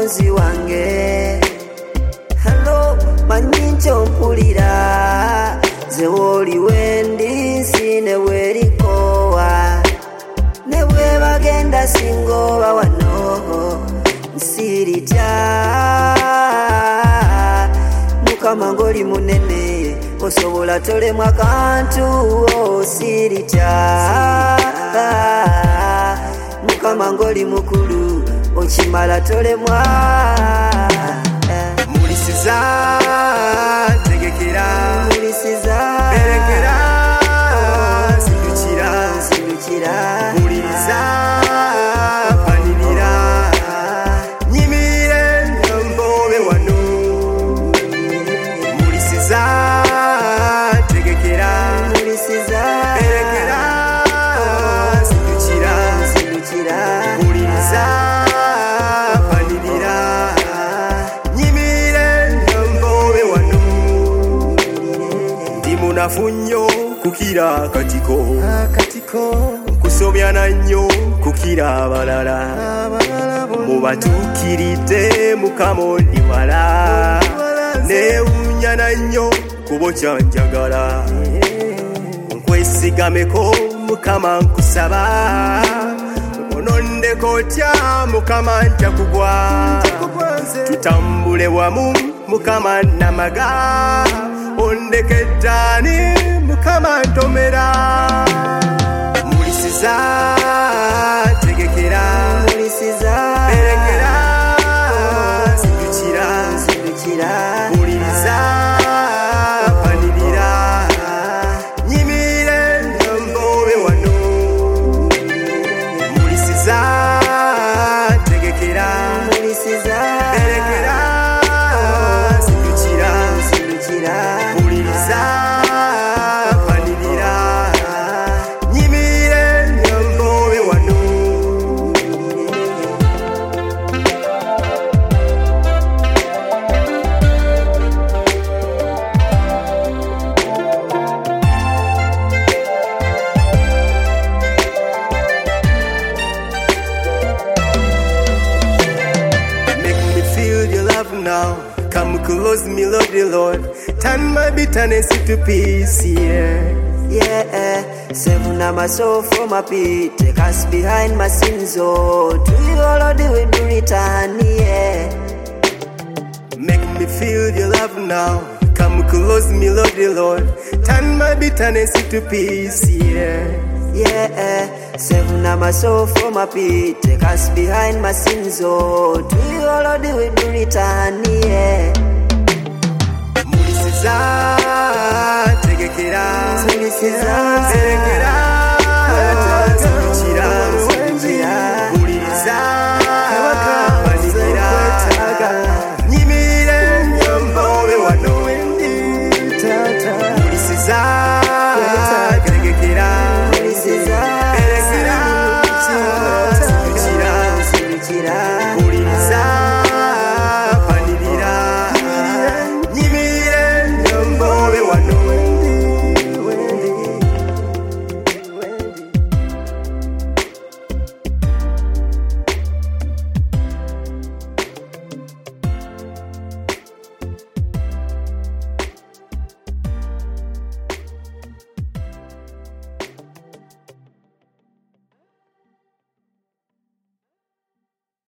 mukunzi wange. Hello, manyincho mpulira, zewoli wendi sine werikowa. Newe bagenda singoba wano, nsirita. Mukama ngoli munene, osobola tolemwa kantu osirita. Mukama ngoli mukulu, ochimala tolemwa. Mulisiza, tegekera, Mulisiza, berekera, sindukira, muliriza, panirira, nyimire mbobe wano. Mulisiza, tegekera, Mulisiza, berekera, sindukira, muliriza, panirira, nyimire mbobe wano. Ndi munafu nnyo kukira katiko, kusobya nnyo kukira abalala. Mubatuukiridde Mukama oli wala, neewuunya nnyo kubo kyanjagala. Nkwesigameko Mukama nkusaba, onondeko otya Mukama nja kugwa. Tutambule wamu Mukama namaga, ondeke ettaani Mukama ntomera. Mulisiza, tegekera, Mulisiza, berekera, sindukira, muliriza, panirira, nyimire mbobe wano. Mulisiza, tegekera, Mulisiza, berekera, sindukira, muliriza, panirira, nyimire mbobe wano. Make me feel your love now. Come close me, Lord, the Lord. Turn my bitterness into peace, yeah. yeah. Save my soul from my pit, take us behind my sins, oh. To you, Lord, we do return, yeah. Make me feel your love now. Come close me, Lord, the Lord. Turn my bitterness into peace, yeah. Yeah, save my soul from my pit, take us behind my sins, oh. To you, Lord, we do return, yeah. Mulisiza, tegekera, Mulisiza, berekera,